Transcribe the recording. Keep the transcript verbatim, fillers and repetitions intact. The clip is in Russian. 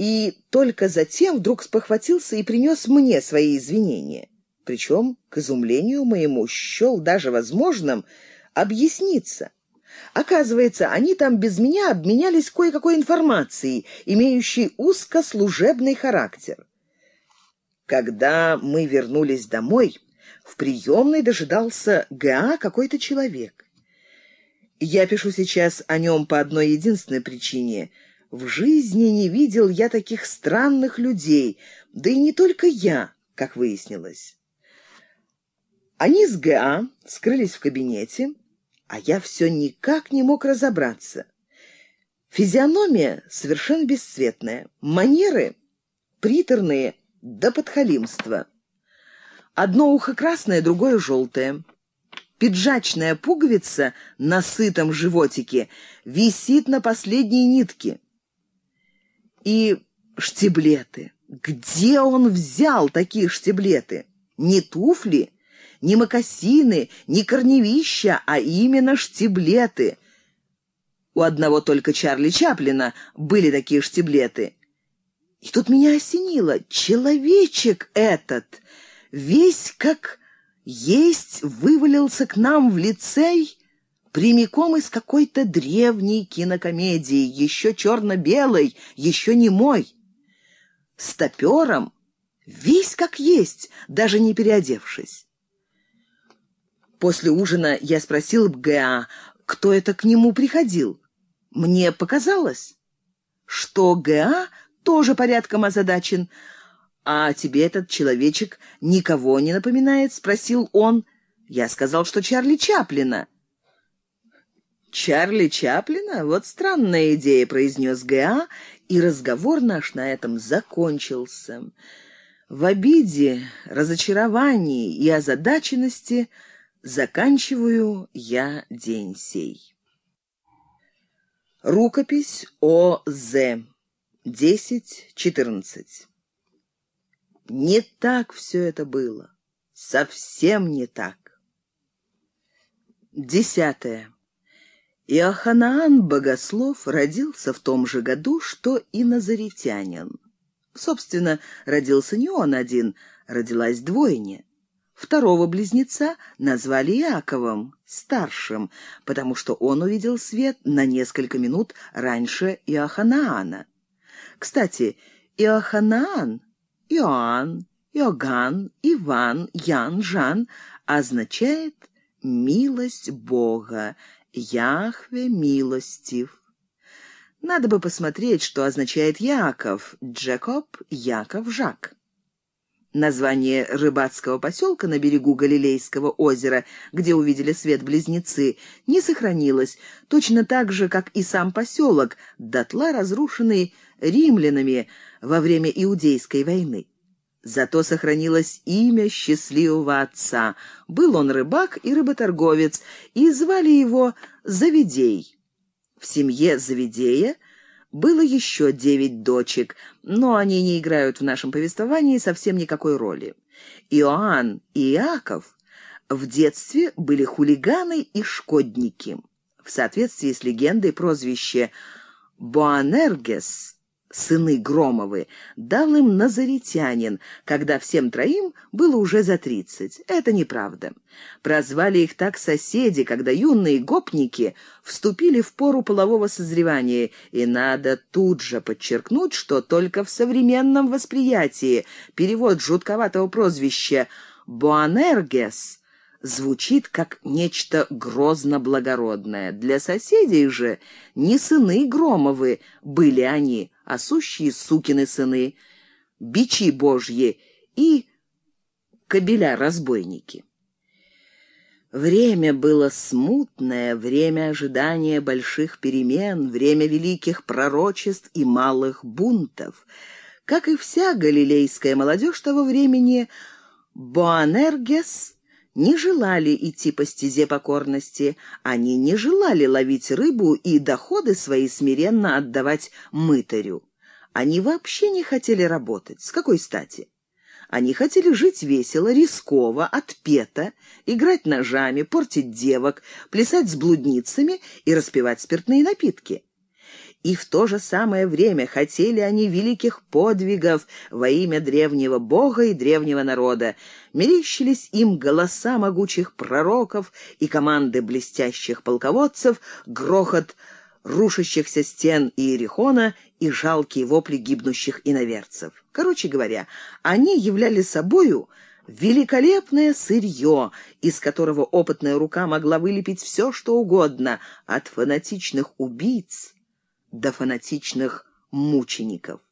и только затем вдруг спохватился и принес мне свои извинения. Причем, к изумлению моему, счел даже возможным объясниться. Оказывается, они там без меня обменялись кое-какой информацией, имеющей узкослужебный характер. Когда мы вернулись домой, в приемной дожидался Г.А. какой-то человек. Я пишу сейчас о нем по одной единственной причине. В жизни не видел я таких странных людей, да и не только я, как выяснилось. Они с Г.А. скрылись в кабинете, а я все никак не мог разобраться. Физиономия совершенно бесцветная, манеры приторные до подхалимства. Одно ухо красное, другое желтое. Пиджачная пуговица на сытом животике висит на последней нитке. И штиблеты. Где он взял такие штиблеты? Не туфли, не мокасины, не корневища, а именно штиблеты. У одного только Чарли Чаплина были такие штиблеты. И тут меня осенило. Человечек этот, весь как есть, вывалился к нам в лицей прямиком из какой-то древней кинокомедии, еще черно-белой, еще немой. С топером, весь как есть, даже не переодевшись. После ужина я спросил Г.А., кто это к нему приходил. Мне показалось, что Г.А. тоже порядком озадачен. «А тебе этот человечек никого не напоминает?» — спросил он. Я сказал, что Чарли Чаплина. «Чарли Чаплина? Вот странная идея», — произнес Г.А., и разговор наш на этом закончился. В обиде, разочаровании и озадаченности заканчиваю я день сей. Рукопись О З десять четырнадцать. Не так все это было. Совсем не так. Десятое. Иоханаан Богослов родился в том же году, что и назаретянин. Собственно, родился не он один, родилась двойня. Второго близнеца назвали Иаковом, старшим, потому что он увидел свет на несколько минут раньше Иоханаана. Кстати, Иоханаан, Иоанн, Иоганн, Иван, Ян, Жан означает «милость Бога», «Яхве милостив». Надо бы посмотреть, что означает Яков, Джекоб, Яков, Жак. Название рыбацкого поселка на берегу Галилейского озера, где увидели свет близнецы, не сохранилось, точно так же, как и сам поселок, дотла разрушенный римлянами во время Иудейской войны. Зато сохранилось имя счастливого отца. Был он рыбак и рыботорговец, и звали его Завидей. В семье Завидея было еще девять дочек, но они не играют в нашем повествовании совсем никакой роли. Иоанн и Иаков в детстве были хулиганы и шкодники. В соответствии с легендой прозвище Боанергес, сыны Громовы, дал им назаретянин, когда всем троим было уже за тридцать. Это неправда. Прозвали их так соседи, когда юные гопники вступили в пору полового созревания, и надо тут же подчеркнуть, что только в современном восприятии перевод жутковатого прозвища Боанергес звучит как нечто грозно-благородное. Для соседей же не сыны Громовы были они, а сущие сукины сыны, бичи божьи и кобеля-разбойники. Время было смутное, время ожидания больших перемен, время великих пророчеств и малых бунтов. Как и вся галилейская молодежь того времени, Боанергес не желали идти по стезе покорности, они не желали ловить рыбу и доходы свои смиренно отдавать мытарю. Они вообще не хотели работать. С какой стати? Они хотели жить весело, рисково, отпето, играть ножами, портить девок, плясать с блудницами и распивать спиртные напитки. и в то же самое время хотели они великих подвигов во имя древнего бога и древнего народа. Мерещились им голоса могучих пророков и команды блестящих полководцев, грохот рушащихся стен Иерихона и жалкие вопли гибнущих иноверцев. Короче говоря, они являли собою великолепное сырье, из которого опытная рука могла вылепить все, что угодно, от фанатичных убийц до фанатичных мучеников.